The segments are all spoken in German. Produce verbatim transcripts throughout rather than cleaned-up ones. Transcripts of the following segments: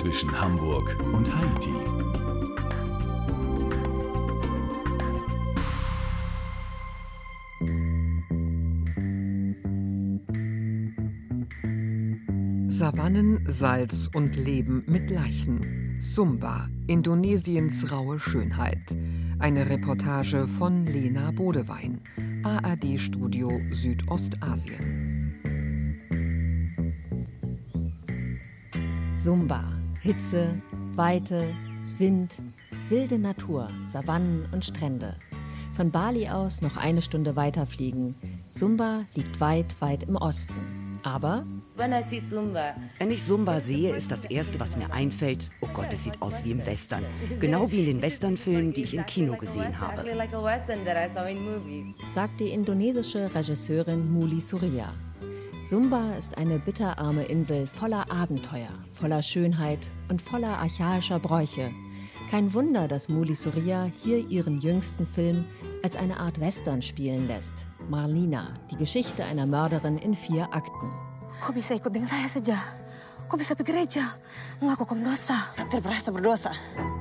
zwischen Hamburg und Haiti. Savannen, Salz und Leben mit Leichen. Sumba, Indonesiens raue Schönheit. Eine Reportage von Lena Bodewein, A R D-Studio Südostasien. Sumba, Hitze, Weite, Wind, wilde Natur, Savannen und Strände. Von Bali aus noch eine Stunde weiterfliegen. Sumba liegt weit, weit im Osten. Aber wenn ich Sumba sehe, ist das Erste, was mir einfällt, oh Gott, es sieht aus wie im Western. Genau wie in den Westernfilmen, die ich im Kino gesehen habe. Sagt die indonesische Regisseurin Muli Surya. Sumba ist eine bitterarme Insel voller Abenteuer, voller Schönheit und voller archaischer Bräuche. Kein Wunder, dass Muli Surya hier ihren jüngsten Film als eine Art Western spielen lässt. Marlina, die Geschichte einer Mörderin in vier Akten. Kok bisa ikut dengan saya saja? Kok bisa pergi gereja? Mengaku kaum dosa. Saya tidak merasa berdosa.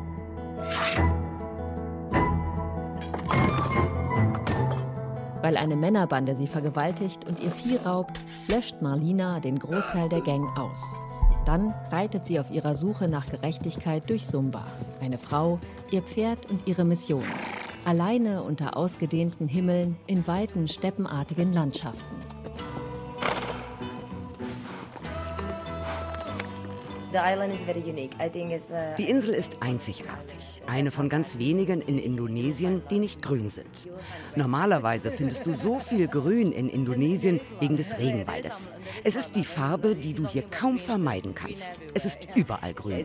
Weil eine Männerbande sie vergewaltigt und ihr Vieh raubt, löscht Marlina den Großteil der Gang aus. Dann reitet sie auf ihrer Suche nach Gerechtigkeit durch Sumba. Eine Frau, ihr Pferd und ihre Mission. Alleine unter ausgedehnten Himmeln in weiten, steppenartigen Landschaften. Die Insel ist einzigartig. Eine von ganz wenigen in Indonesien, die nicht grün sind. Normalerweise findest du so viel Grün in Indonesien wegen des Regenwaldes. Es ist die Farbe, die du hier kaum vermeiden kannst. Es ist überall grün.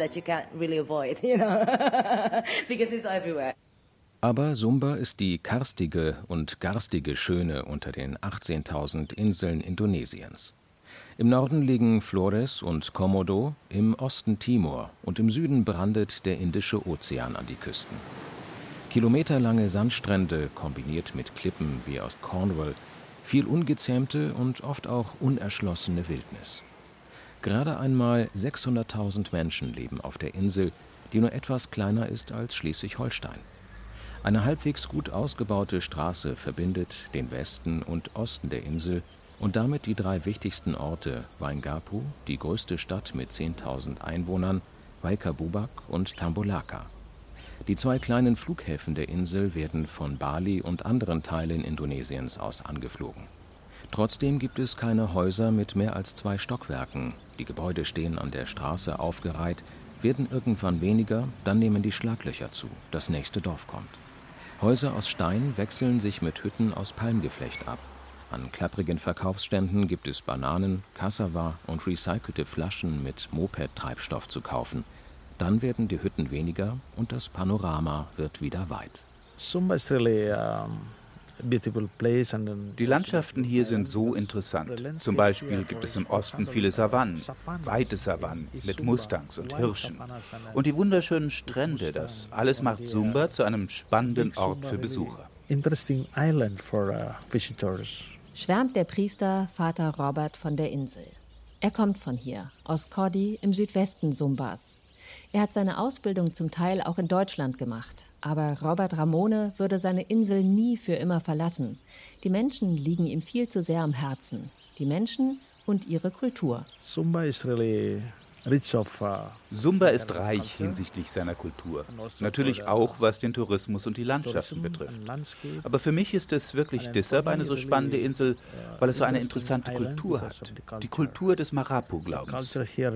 Aber Sumba ist die karstige und garstige Schöne unter den achtzehntausend Inseln Indonesiens. Im Norden liegen Flores und Komodo, im Osten Timor und im Süden brandet der Indische Ozean an die Küsten. Kilometerlange Sandstrände kombiniert mit Klippen wie aus Cornwall, viel ungezähmte und oft auch unerschlossene Wildnis. Gerade einmal sechshunderttausend Menschen leben auf der Insel, die nur etwas kleiner ist als Schleswig-Holstein. Eine halbwegs gut ausgebaute Straße verbindet den Westen und Osten der Insel und damit die drei wichtigsten Orte Waingapu, die größte Stadt mit zehntausend Einwohnern, Waikabubak und Tambolaka. Die zwei kleinen Flughäfen der Insel werden von Bali und anderen Teilen Indonesiens aus angeflogen. Trotzdem gibt es keine Häuser mit mehr als zwei Stockwerken. Die Gebäude stehen an der Straße aufgereiht, werden irgendwann weniger, dann nehmen die Schlaglöcher zu, das nächste Dorf kommt. Häuser aus Stein wechseln sich mit Hütten aus Palmgeflecht ab. An klapprigen Verkaufsständen gibt es Bananen, Cassava und recycelte Flaschen mit Moped-Treibstoff zu kaufen. Dann werden die Hütten weniger und das Panorama wird wieder weit. Die Landschaften hier sind so interessant. Zum Beispiel gibt es im Osten viele Savannen, weite Savannen mit Mustangs und Hirschen. Und die wunderschönen Strände, das alles macht Sumba zu einem spannenden Ort für Besucher. Schwärmt der Priester Vater Robert von der Insel. Er kommt von hier, aus Kodi im Südwesten Sumbas. Er hat seine Ausbildung zum Teil auch in Deutschland gemacht. Aber Robert Ramone würde seine Insel nie für immer verlassen. Die Menschen liegen ihm viel zu sehr am Herzen. Die Menschen und ihre Kultur. Sumba ist really rich of, uh, Sumba ist reich hinsichtlich seiner Kultur. Natürlich auch, was den Tourismus und die Landschaften betrifft. Aber für mich ist es wirklich deshalb eine so spannende Insel, weil es so eine interessante Kultur hat. Die Kultur des Marapu-Glaubens.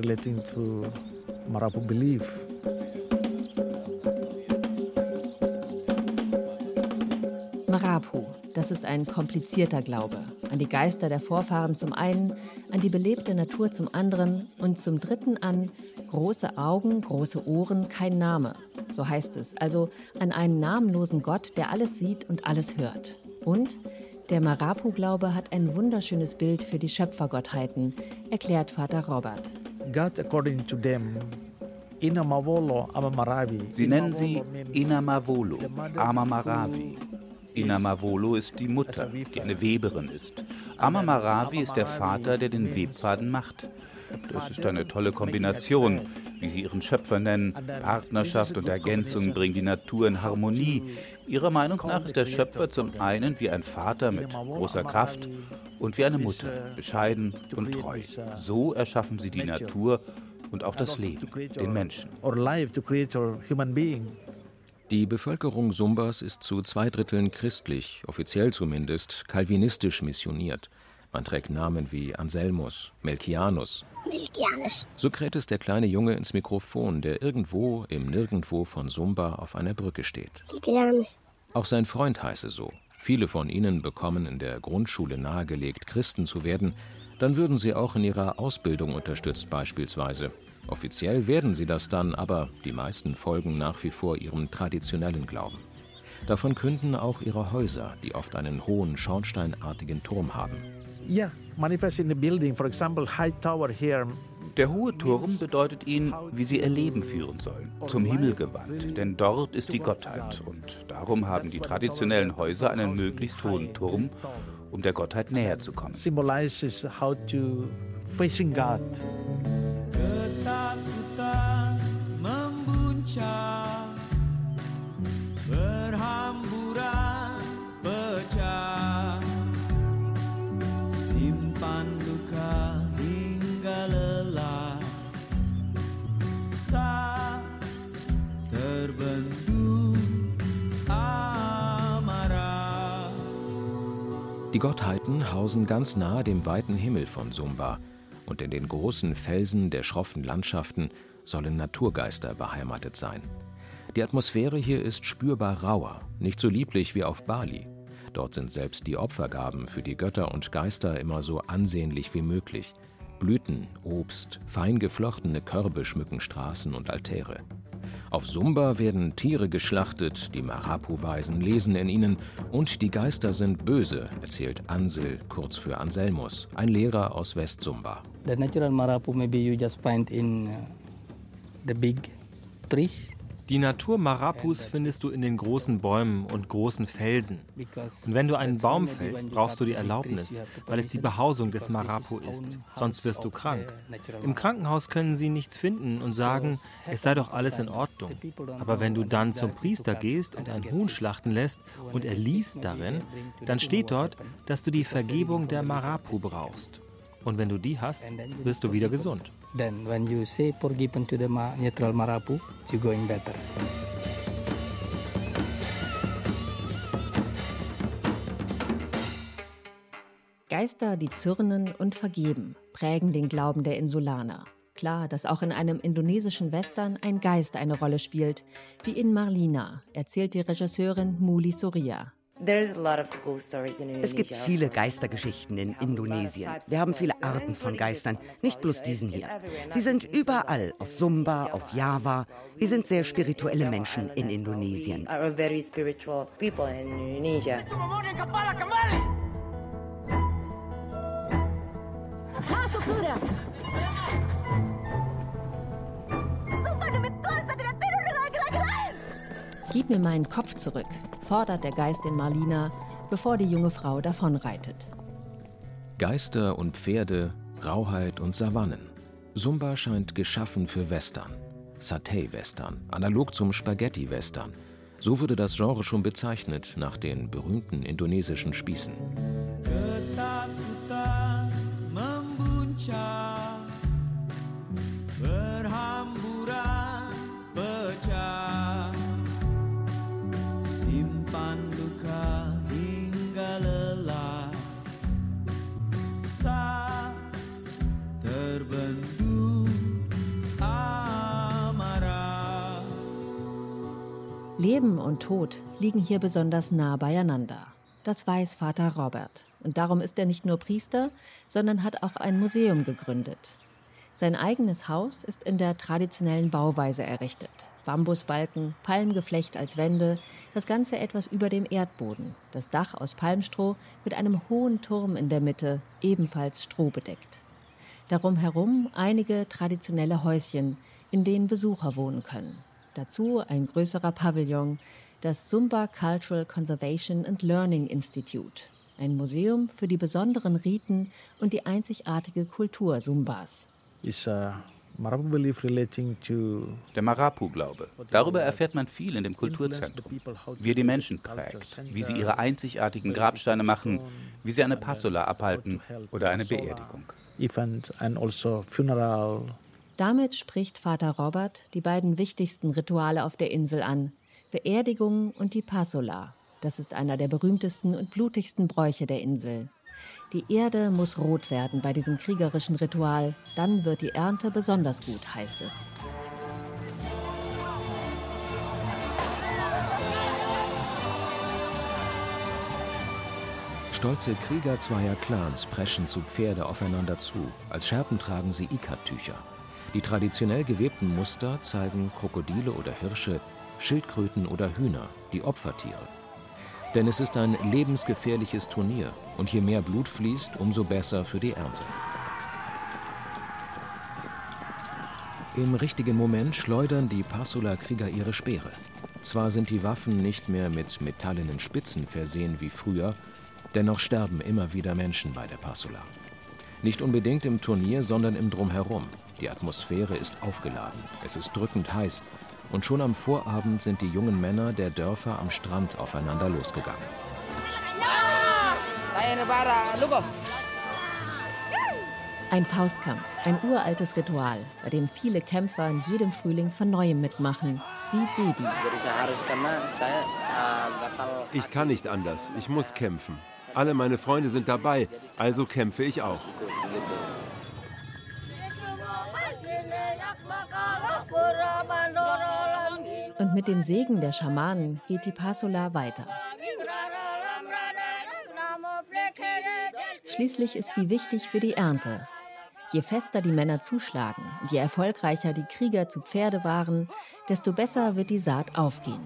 Marapu, das ist ein komplizierter Glaube. An die Geister der Vorfahren zum einen, an die belebte Natur zum anderen und zum dritten an große Augen, große Ohren, kein Name. So heißt es, also an einen namenlosen Gott, der alles sieht und alles hört. Und der Marapu-Glaube hat ein wunderschönes Bild für die Schöpfergottheiten, erklärt Vater Robert. God according to them. Sie nennen sie Inamavolo, Amamaravi. Inamavolo ist die Mutter, die eine Weberin ist. Amamaravi ist der Vater, der den Webfaden macht. Das ist eine tolle Kombination, wie sie ihren Schöpfer nennen. Partnerschaft und Ergänzung bringen die Natur in Harmonie. Ihrer Meinung nach ist der Schöpfer zum einen wie ein Vater mit großer Kraft und wie eine Mutter, bescheiden und treu. So erschaffen sie die Natur und auch das Leben, den Menschen. Die Bevölkerung Sumbas ist zu zwei Dritteln christlich, offiziell zumindest calvinistisch missioniert. Man trägt Namen wie Anselmus, Melchianus. Melchianus. So kräht es der kleine Junge ins Mikrofon, der irgendwo im Nirgendwo von Sumba auf einer Brücke steht. Melchianus. Auch sein Freund heiße so. Viele von ihnen bekommen in der Grundschule nahegelegt, Christen zu werden. Dann würden sie auch in ihrer Ausbildung unterstützt beispielsweise. Offiziell werden sie das dann, aber die meisten folgen nach wie vor ihrem traditionellen Glauben. Davon künden auch ihre Häuser, die oft einen hohen, schornsteinartigen Turm haben. Yeah, manifest in the building, for example, high tower here. Der hohe Turm bedeutet ihnen, wie sie ihr Leben führen sollen, zum Himmel gewandt, denn dort ist die Gottheit. Und darum haben die traditionellen Häuser einen möglichst hohen Turm, um der Gottheit näher zu kommen. Symbolizes how to facing God. Ketakutan membuncah, berhamburan pecah, simpan duka hingga lelah, tak terbendung amarah. Die Gottheiten hausen ganz nahe dem weiten Himmel von Sumba. Und in den großen Felsen der schroffen Landschaften sollen Naturgeister beheimatet sein. Die Atmosphäre hier ist spürbar rauer, nicht so lieblich wie auf Bali. Dort sind selbst die Opfergaben für die Götter und Geister immer so ansehnlich wie möglich. Blüten, Obst, fein geflochtene Körbe schmücken Straßen und Altäre. Auf Sumba werden Tiere geschlachtet, die Marapu-Weisen lesen in ihnen und die Geister sind böse, erzählt Ansel, kurz für Anselmus, ein Lehrer aus West-Sumba. The natural Marapu maybe you just find in uh, the big trees. Die Natur Marapus findest du in den großen Bäumen und großen Felsen. Und wenn du einen Baum fällst, brauchst du die Erlaubnis, weil es die Behausung des Marapu ist. Sonst wirst du krank. Im Krankenhaus können sie nichts finden und sagen, es sei doch alles in Ordnung. Aber wenn du dann zum Priester gehst und ein Huhn schlachten lässt und er liest darin, dann steht dort, dass du die Vergebung der Marapu brauchst. Und wenn du die hast, wirst du wieder gesund. Then when you say forgiven to the natural Marapu, you're going better. Geister, die zürnen und vergeben, prägen den Glauben der Insulaner. Klar, dass auch in einem indonesischen Western ein Geist eine Rolle spielt, wie in Marlina, erzählt die Regisseurin Muli Surya. Es gibt viele Geistergeschichten in Indonesien. Wir haben viele Arten von Geistern, nicht bloß diesen hier. Sie sind überall, auf Sumba, auf Java. Wir sind sehr spirituelle Menschen in Indonesien. Masuk sudah. Sumpah demi Tuhan, saya tidak tidur dengan laki-laki lain. Gib mir meinen Kopf zurück, fordert der Geist in Marlina, bevor die junge Frau davonreitet. Geister und Pferde, Rauheit und Savannen. Sumba scheint geschaffen für Western. Satay-Western, analog zum Spaghetti-Western. So wurde das Genre schon bezeichnet, nach den berühmten indonesischen Spießen. Ketakutan membuncah, berhamburan pecah, simpan duka hingga lelah, tak terbendung amarah. Leben und Tod liegen hier besonders nah beieinander. Das weiß Vater Robert. Und darum ist er nicht nur Priester, sondern hat auch ein Museum gegründet. Sein eigenes Haus ist in der traditionellen Bauweise errichtet. Bambusbalken, Palmgeflecht als Wände, das Ganze etwas über dem Erdboden. Das Dach aus Palmstroh mit einem hohen Turm in der Mitte, ebenfalls strohbedeckt. Darum herum einige traditionelle Häuschen, in denen Besucher wohnen können. Dazu ein größerer Pavillon, das Sumba Cultural Conservation and Learning Institute. Ein Museum für die besonderen Riten und die einzigartige Kultur Sumbas. is a Marapu belief relating to. Der Marapu-Glaube. Darüber erfährt man viel in dem Kulturzentrum. Wie er die Menschen prägt, wie sie ihre einzigartigen Grabsteine machen, wie sie eine Passola abhalten oder eine Beerdigung. Event and also funeral. Damit spricht Vater Robert die beiden wichtigsten Rituale auf der Insel an: Beerdigung und die Passola. Das ist einer der berühmtesten und blutigsten Bräuche der Insel. Die Erde muss rot werden bei diesem kriegerischen Ritual, dann wird die Ernte besonders gut, heißt es. Stolze Krieger zweier Clans preschen zu Pferde aufeinander zu. Als Scherpen tragen sie Ikat-Tücher. Die traditionell gewebten Muster zeigen Krokodile oder Hirsche, Schildkröten oder Hühner, die Opfertiere. Denn es ist ein lebensgefährliches Turnier und je mehr Blut fließt, umso besser für die Ernte. Im richtigen Moment schleudern die Passola-Krieger ihre Speere. Zwar sind die Waffen nicht mehr mit metallenen Spitzen versehen wie früher, dennoch sterben immer wieder Menschen bei der Passola. Nicht unbedingt im Turnier, sondern im Drumherum. Die Atmosphäre ist aufgeladen, es ist drückend heiß. Und schon am Vorabend sind die jungen Männer der Dörfer am Strand aufeinander losgegangen. Ein Faustkampf, ein uraltes Ritual, bei dem viele Kämpfer in jedem Frühling von Neuem mitmachen, wie Dedi. Ich kann nicht anders, ich muss kämpfen. Alle meine Freunde sind dabei, also kämpfe ich auch. Und mit dem Segen der Schamanen geht die Passola weiter. Schließlich ist sie wichtig für die Ernte. Je fester die Männer zuschlagen und je erfolgreicher die Krieger zu Pferde waren, desto besser wird die Saat aufgehen.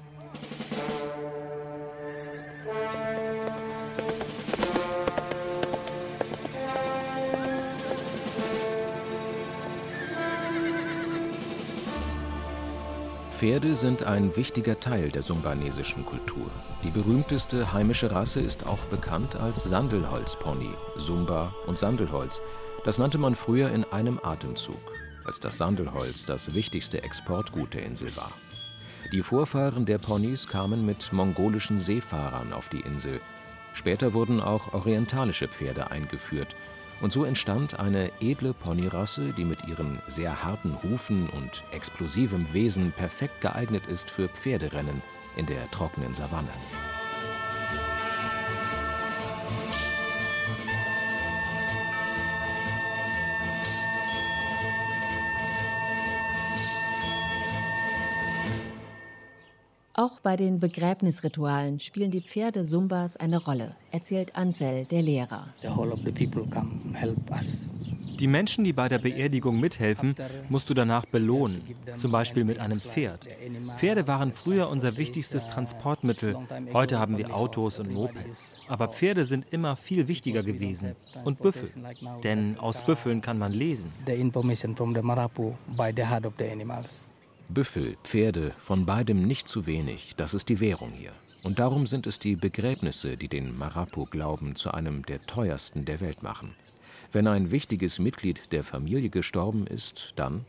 Pferde sind ein wichtiger Teil der sumbanesischen Kultur. Die berühmteste heimische Rasse ist auch bekannt als Sandelholzpony, Sumba und Sandelholz. Das nannte man früher in einem Atemzug, als das Sandelholz das wichtigste Exportgut der Insel war. Die Vorfahren der Ponys kamen mit mongolischen Seefahrern auf die Insel. Später wurden auch orientalische Pferde eingeführt. Und so entstand eine edle Ponyrasse, die mit ihren sehr harten Hufen und explosivem Wesen perfekt geeignet ist für Pferderennen in der trockenen Savanne. Auch bei den Begräbnisritualen spielen die Pferde Sumbas eine Rolle, erzählt Ansel, der Lehrer. Die Menschen, die bei der Beerdigung mithelfen, musst du danach belohnen, zum Beispiel mit einem Pferd. Pferde waren früher unser wichtigstes Transportmittel, heute haben wir Autos und Mopeds. Aber Pferde sind immer viel wichtiger gewesen. Und Büffel, denn aus Büffeln kann man lesen. Büffel, Pferde, von beidem nicht zu wenig, das ist die Währung hier. Und darum sind es die Begräbnisse, die den Marapu-Glauben zu einem der teuersten der Welt machen. Wenn ein wichtiges Mitglied der Familie gestorben ist, dann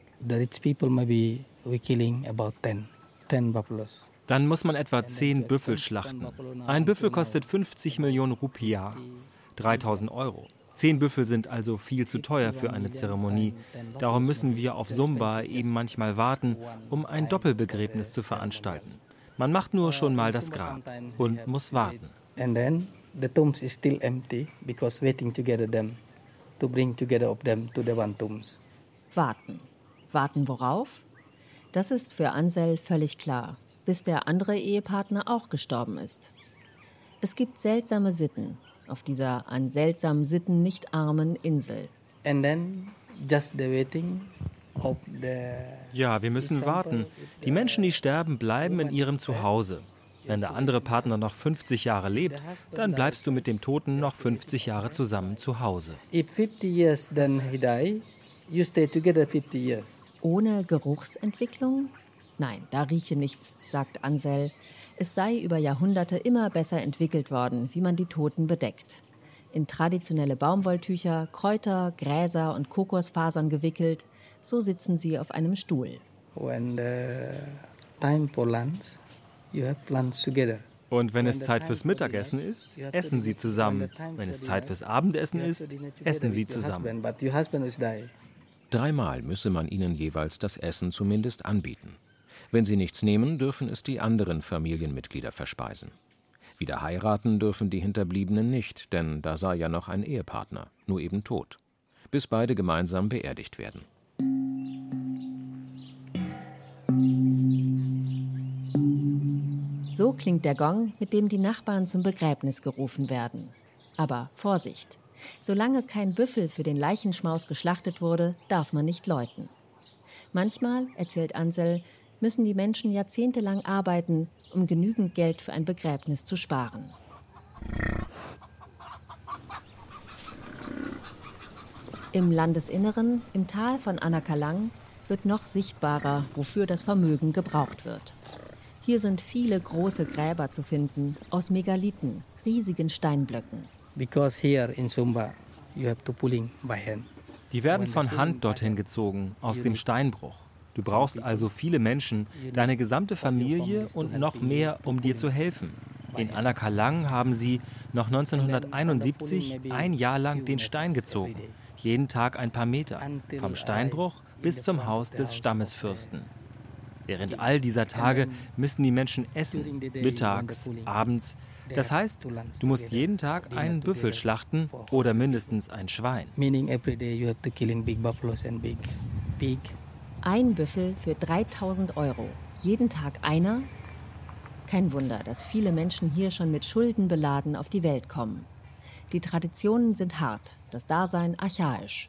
Dann muss man etwa zehn Büffel schlachten. Ein Büffel kostet fünfzig Millionen Rupiah, dreitausend Euro. Zehn Büffel sind also viel zu teuer für eine Zeremonie. Darum müssen wir auf Sumba eben manchmal warten, um ein Doppelbegräbnis zu veranstalten. Man macht nur schon mal das Grab und muss warten. And then the tombs is still empty because waiting together them to bring together of them to the one tombs. Warten. Warten worauf? Das ist für Ansel völlig klar, bis der andere Ehepartner auch gestorben ist. Es gibt seltsame Sitten auf dieser an seltsamen Sitten nicht armen Insel. And then just the waiting of the Ja, wir müssen warten. Die Menschen, die sterben, bleiben in ihrem Zuhause. Wenn der andere Partner noch fünfzig Jahre lebt, dann bleibst du mit dem Toten noch fünfzig Jahre zusammen zu Hause. If fifty years then he die, you stay together fifty years. Ohne Geruchsentwicklung? Nein, da rieche nichts, sagt Ansel. Es sei über Jahrhunderte immer besser entwickelt worden, wie man die Toten bedeckt. in traditionelle Baumwolltücher, Kräuter, Gräser und Kokosfasern gewickelt. So sitzen sie auf einem Stuhl. When the time for lunch, you have lunch together. Und wenn es Zeit fürs Mittagessen ist, essen sie zusammen. Wenn es Zeit fürs Abendessen ist, essen sie zusammen. Dreimal müsse man ihnen jeweils das Essen zumindest anbieten. Wenn sie nichts nehmen, dürfen es die anderen Familienmitglieder verspeisen. Wieder heiraten dürfen die Hinterbliebenen nicht, denn da sei ja noch ein Ehepartner, nur eben tot, bis beide gemeinsam beerdigt werden. So klingt der Gong, mit dem die Nachbarn zum Begräbnis gerufen werden. Aber Vorsicht! Solange kein Büffel für den Leichenschmaus geschlachtet wurde, darf man nicht läuten. Manchmal, erzählt Ansel, müssen die Menschen jahrzehntelang arbeiten, um genügend Geld für ein Begräbnis zu sparen. Im Landesinneren, im Tal von Anakalang, wird noch sichtbarer, wofür das Vermögen gebraucht wird. Hier sind viele große Gräber zu finden, aus Megalithen, riesigen Steinblöcken. Because here in Sumba, you have to pulling by hand. Die werden von Hand dorthin gezogen, aus dem Steinbruch. Du brauchst also viele Menschen, deine gesamte Familie und noch mehr, um dir zu helfen. In Anakalang haben sie noch neunzehnhunderteinundsiebzig ein Jahr lang den Stein gezogen. Jeden Tag ein paar Meter, vom Steinbruch bis zum Haus des Stammesfürsten. Während all dieser Tage müssen die Menschen essen, mittags, abends. Das heißt, du musst jeden Tag einen Büffel schlachten oder mindestens ein Schwein. Ein Büffel für dreitausend Euro. Jeden Tag einer? Kein Wunder, dass viele Menschen hier schon mit Schulden beladen auf die Welt kommen. Die Traditionen sind hart, das Dasein archaisch.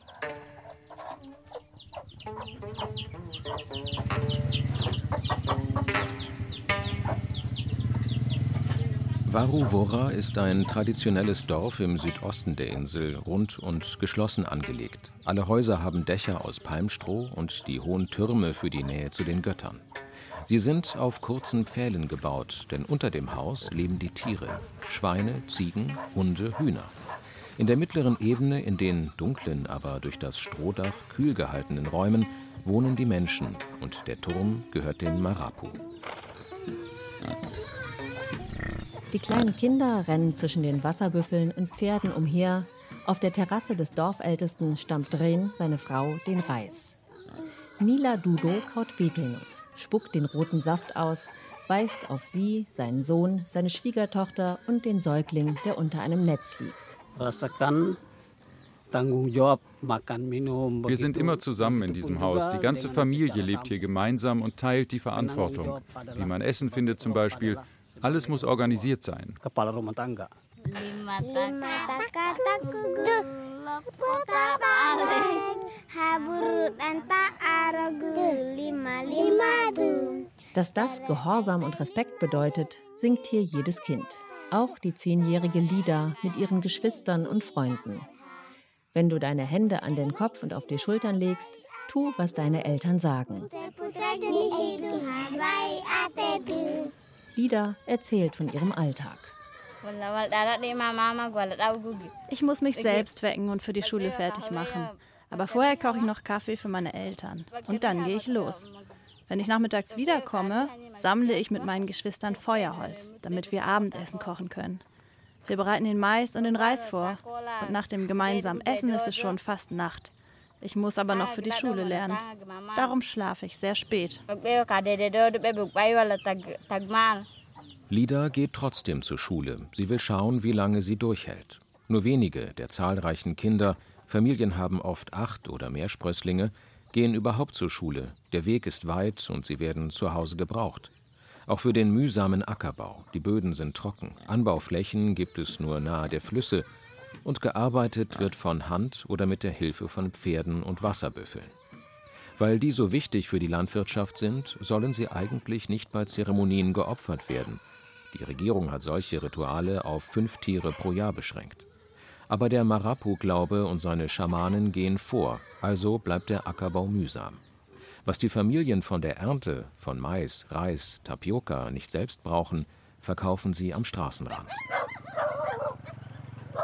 Waruwora ist ein traditionelles Dorf im Südosten der Insel, rund und geschlossen angelegt. Alle Häuser haben Dächer aus Palmstroh und die hohen Türme für die Nähe zu den Göttern. Sie sind auf kurzen Pfählen gebaut, denn unter dem Haus leben die Tiere: Schweine, Ziegen, Hunde, Hühner. In der mittleren Ebene, in den dunklen, aber durch das Strohdach kühl gehaltenen Räumen, wohnen die Menschen und der Turm gehört den Marapu. Die kleinen Kinder rennen zwischen den Wasserbüffeln und Pferden umher. Auf der Terrasse des Dorfältesten stampft Ren, seine Frau, den Reis. Nila Dudo kaut Betelnuss, spuckt den roten Saft aus, weist auf sie, seinen Sohn, seine Schwiegertochter und den Säugling, der unter einem Netz liegt. Wir sind immer zusammen in diesem Haus. Die ganze Familie lebt hier gemeinsam und teilt die Verantwortung. Wie man Essen findet zum Beispiel. Alles muss organisiert sein. Dass das Gehorsam und Respekt bedeutet, singt hier jedes Kind. Auch die zehnjährige Lida mit ihren Geschwistern und Freunden. Wenn du deine Hände an den Kopf und auf die Schultern legst, tu, was deine Eltern sagen. Lida erzählt von ihrem Alltag. Ich muss mich selbst wecken und für die Schule fertig machen. Aber vorher koche ich noch Kaffee für meine Eltern. Und dann gehe ich los. Wenn ich nachmittags wiederkomme, sammle ich mit meinen Geschwistern Feuerholz, damit wir Abendessen kochen können. Wir bereiten den Mais und den Reis vor. Und nach dem gemeinsamen Essen ist es schon fast Nacht. Ich muss aber noch für die Schule lernen. Darum schlafe ich sehr spät. Lida geht trotzdem zur Schule. Sie will schauen, wie lange sie durchhält. Nur wenige der zahlreichen Kinder, Familien haben oft acht oder mehr Sprösslinge, gehen überhaupt zur Schule. Der Weg ist weit und sie werden zu Hause gebraucht. Auch für den mühsamen Ackerbau. Die Böden sind trocken. Anbauflächen gibt es nur nahe der Flüsse. Und gearbeitet wird von Hand oder mit der Hilfe von Pferden und Wasserbüffeln. Weil die so wichtig für die Landwirtschaft sind, sollen sie eigentlich nicht bei Zeremonien geopfert werden. Die Regierung hat solche Rituale auf fünf Tiere pro Jahr beschränkt. Aber der Marapu-Glaube und seine Schamanen gehen vor, also bleibt der Ackerbau mühsam. Was die Familien von der Ernte von Mais, Reis, Tapioca nicht selbst brauchen, verkaufen sie am Straßenrand.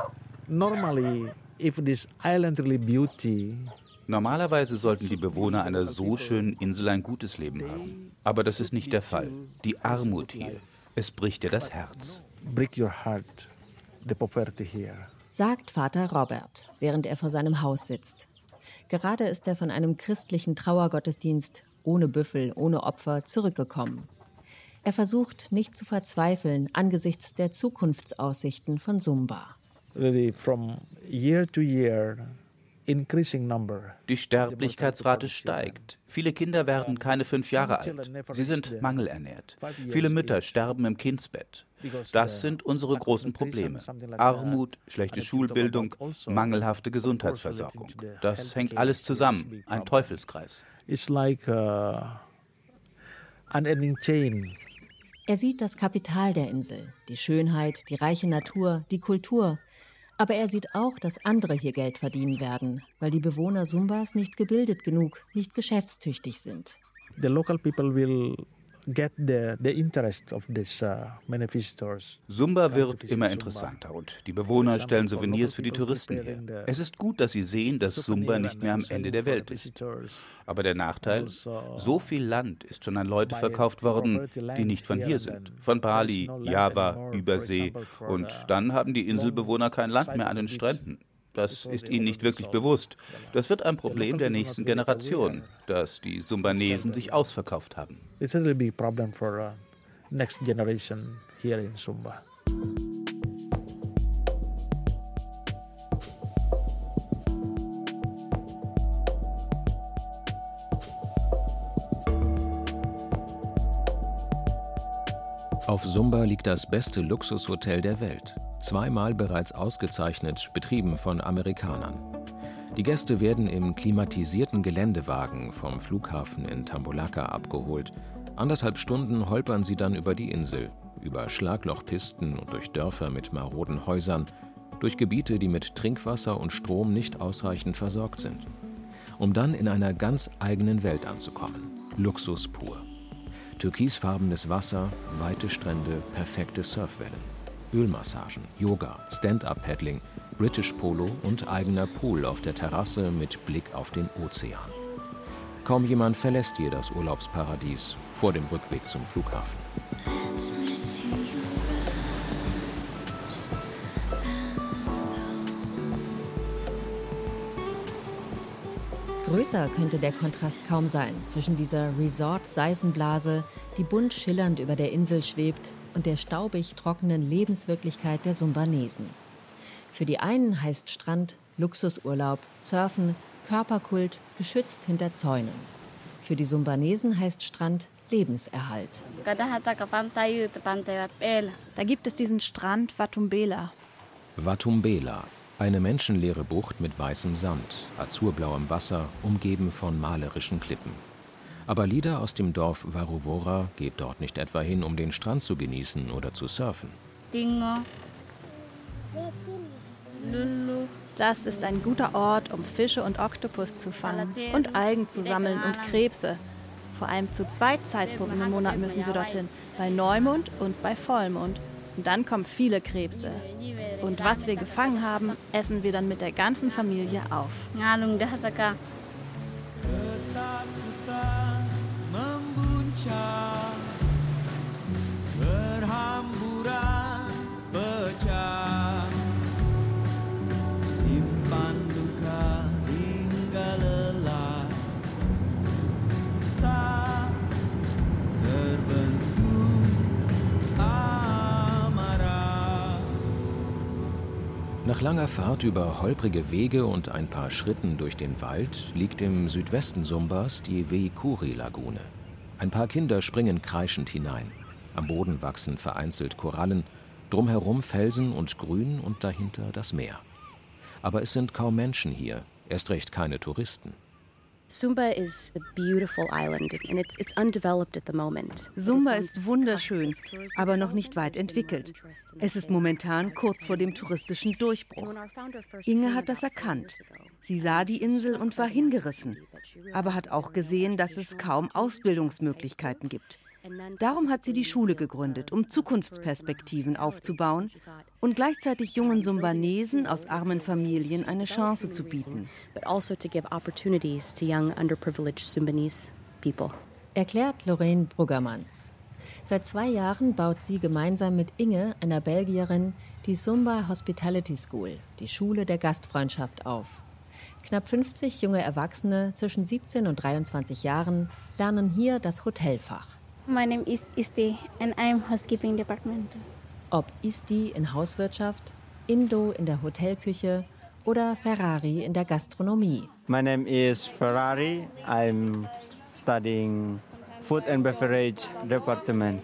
Normally, if this island really beauty, Normalerweise sollten die Bewohner einer so schönen Insel ein gutes Leben haben. Aber das ist nicht der Fall. Die Armut hier, es bricht dir das Herz. break your heart, the poverty here. Sagt Vater Robert, während er vor seinem Haus sitzt. Gerade ist er von einem christlichen Trauergottesdienst ohne Büffel, ohne Opfer zurückgekommen. Er versucht, nicht zu verzweifeln angesichts der Zukunftsaussichten von Sumba. Really, from year to year, increasing number. Die Sterblichkeitsrate steigt. Viele Kinder werden keine fünf Jahre alt. Sie sind mangelernährt. Viele Mütter sterben im Kindsbett. Das sind unsere großen Probleme. Armut, schlechte Schulbildung, mangelhafte Gesundheitsversorgung. Das hängt alles zusammen. Ein Teufelskreis. It's like a unending chain. Er sieht das Kapital der Insel, die Schönheit, die reiche Natur, die Kultur. Aber er sieht auch, dass andere hier Geld verdienen werden, weil die Bewohner Sumbas nicht gebildet genug, nicht geschäftstüchtig sind. The local people will get the, the interest of this, uh, many visitors. Sumba wird immer interessanter und die Bewohner stellen Souvenirs für die Touristen her. Es ist gut, dass sie sehen, dass Sumba nicht mehr am Ende der Welt ist. Aber der Nachteil, so viel Land ist schon an Leute verkauft worden, die nicht von hier sind. Von Bali, Java, Übersee. Und dann haben die Inselbewohner kein Land mehr an den Stränden. Das ist ihnen nicht wirklich bewusst. Das wird ein Problem der nächsten Generation, dass die Sumbanesen sich ausverkauft haben. It's a really big problem for uh, next generation here in Sumba. Auf Sumba liegt das beste Luxushotel der Welt. Zweimal bereits ausgezeichnet, betrieben von Amerikanern. Die Gäste werden im klimatisierten Geländewagen vom Flughafen in Tambulaka abgeholt. Anderthalb Stunden holpern sie dann über die Insel, über Schlaglochpisten und durch Dörfer mit maroden Häusern, durch Gebiete, die mit Trinkwasser und Strom nicht ausreichend versorgt sind. Um dann in einer ganz eigenen Welt anzukommen. Luxus pur. Türkisfarbenes Wasser, weite Strände, perfekte Surfwellen. Ölmassagen, Yoga, Stand-up-Paddling, British Polo und eigener Pool auf der Terrasse mit Blick auf den Ozean. Kaum jemand verlässt hier das Urlaubsparadies vor dem Rückweg zum Flughafen. Größer könnte der Kontrast kaum sein zwischen dieser Resort-Seifenblase, die bunt schillernd über der Insel schwebt, und der staubig trockenen Lebenswirklichkeit der Sumbanesen. Für die einen heißt Strand Luxusurlaub, Surfen, Körperkult, geschützt hinter Zäunen. Für die Sumbanesen heißt Strand Lebenserhalt. Da gibt es diesen Strand Watumbela. Watumbela, eine menschenleere Bucht mit weißem Sand, azurblauem Wasser, umgeben von malerischen Klippen. Aber Lida aus dem Dorf Varuvora geht dort nicht etwa hin, um den Strand zu genießen oder zu surfen. Das ist ein guter Ort, um Fische und Oktopus zu fangen und Algen zu sammeln und Krebse. Vor allem zu zwei Zeitpunkten im Monat müssen wir dorthin, bei Neumond und bei Vollmond. Und dann kommen viele Krebse. Und was wir gefangen haben, essen wir dann mit der ganzen Familie auf. Berhamburan pecah, simpan duka hingga lelah, tak terbentuk amarah. Nach langer Fahrt über holprige Wege und ein paar Schritten durch den Wald liegt im Südwesten Sumbas die Veikuri-Lagune. Ein paar Kinder springen kreischend hinein. Am Boden wachsen vereinzelt Korallen, drumherum Felsen und Grün und dahinter das Meer. Aber es sind kaum Menschen hier, erst recht keine Touristen. Sumba is a beautiful island and it's it's undeveloped at the moment. Sumba ist wunderschön, aber noch nicht weit entwickelt. Es ist momentan kurz vor dem touristischen Durchbruch. Inge hat das erkannt. Sie sah die Insel und war hingerissen, aber hat auch gesehen, dass es kaum Ausbildungsmöglichkeiten gibt. Darum hat sie die Schule gegründet, um Zukunftsperspektiven aufzubauen und gleichzeitig jungen Sumbanesen aus armen Familien eine Chance zu bieten. Erklärt Lorraine Bruggermans. Seit zwei Jahren baut sie gemeinsam mit Inge, einer Belgierin, die Sumba Hospitality School, die Schule der Gastfreundschaft, auf. Knapp fünfzig junge Erwachsene zwischen siebzehn und dreiundzwanzig Jahren lernen hier das Hotelfach. My name is Isti and I'm housekeeping department. Ob Isti in Hauswirtschaft, Indo in der Hotelküche oder Ferrari in der Gastronomie. My name is Ferrari. I'm studying Food and Beverage Department.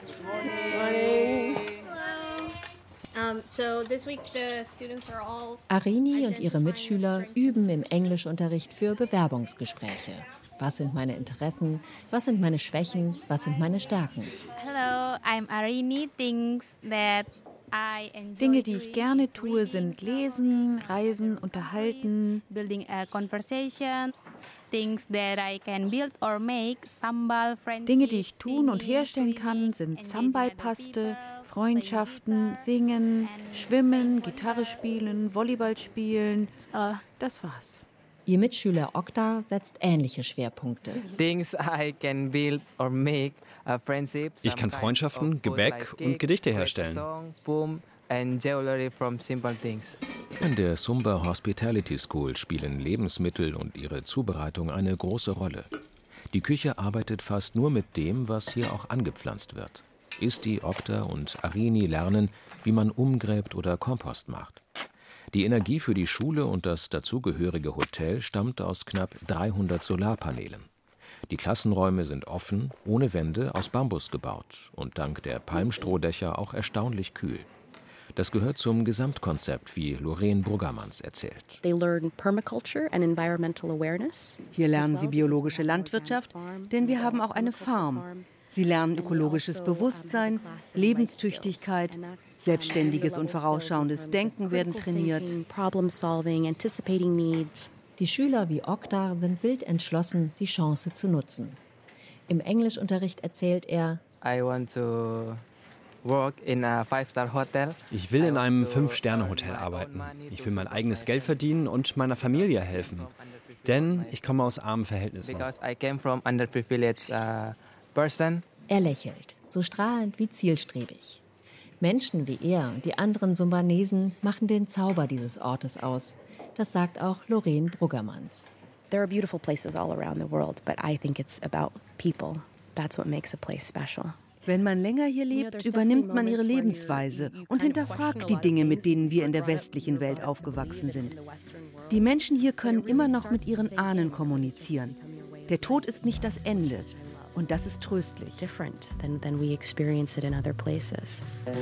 Um, so this week the students are all Arini und ihre Mitschüler üben im Englischunterricht für Bewerbungsgespräche. Was sind meine Interessen? Was sind meine Schwächen? Was sind meine Stärken? Hello, I'm Arini. Things that I enjoy Dinge, die ich gerne tue, sind Lesen, Reisen, Unterhalten. Building a conversation. Things that I can build or make. Sambal, friendship, Dinge, die ich tun und herstellen kann, sind Sambalpaste, Freundschaften, Singen, Schwimmen, Gitarre spielen, Volleyball spielen. Das war's. Ihr Mitschüler Oktar setzt ähnliche Schwerpunkte. Ich kann Freundschaften, Gebäck und Gedichte herstellen. In der Sumba Hospitality School spielen Lebensmittel und ihre Zubereitung eine große Rolle. Die Küche arbeitet fast nur mit dem, was hier auch angepflanzt wird. Isti, Oktar und Arini lernen, wie man umgräbt oder Kompost macht. Die Energie für die Schule und das dazugehörige Hotel stammt aus knapp dreihundert Solarpanelen. Die Klassenräume sind offen, ohne Wände, aus Bambus gebaut und dank der Palmstrohdächer auch erstaunlich kühl. Das gehört zum Gesamtkonzept, wie Lorraine Bruggermans erzählt. Hier lernen sie biologische Landwirtschaft, denn wir haben auch eine Farm. Sie lernen ökologisches Bewusstsein, Lebenstüchtigkeit, selbstständiges und vorausschauendes Denken werden trainiert. Die Schüler wie Oktar sind wild entschlossen, die Chance zu nutzen. Im Englischunterricht erzählt er: Ich will in einem Fünf-Sterne-Hotel arbeiten. Ich will mein eigenes Geld verdienen und meiner Familie helfen. Denn ich komme aus armen Verhältnissen. Er lächelt, so strahlend wie zielstrebig. Menschen wie er und die anderen Sumbanesen machen den Zauber dieses Ortes aus. Das sagt auch Lorraine Bruggermans. There are beautiful places all around the world, but I think it's about people. That's what makes a place special. Wenn man länger hier lebt, übernimmt man ihre Lebensweise und hinterfragt die Dinge, mit denen wir in der westlichen Welt aufgewachsen sind. Die Menschen hier können immer noch mit ihren Ahnen kommunizieren. Der Tod ist nicht das Ende. Und das ist tröstlich. Different than, than we experience it in other places.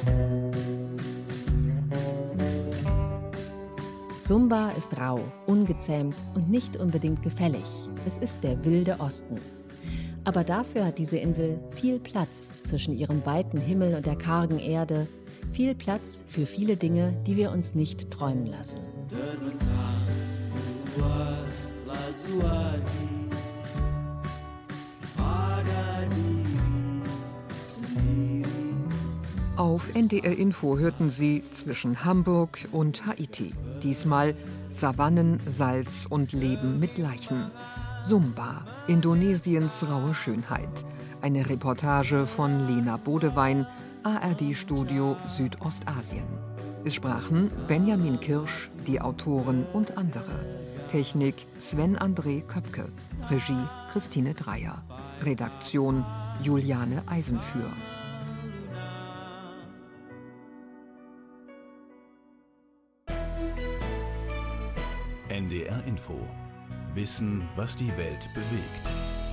Sumba ist rau, ungezähmt und nicht unbedingt gefällig. Es ist der wilde Osten. Aber dafür hat diese Insel viel Platz zwischen ihrem weiten Himmel und der kargen Erde. Viel Platz für viele Dinge, die wir uns nicht träumen lassen. Auf N D R Info hörten Sie Zwischen Hamburg und Haiti. Diesmal Savannen, Salz und Leben mit Leichen. Sumba, Indonesiens raue Schönheit. Eine Reportage von Lena Bodewein, A R D-Studio Südostasien. Es sprachen Benjamin Kirsch, die Autoren und andere. Technik Sven-André Köpke. Regie Christine Dreyer. Redaktion Juliane Eisenführ. N D R Info. Wissen, was die Welt bewegt.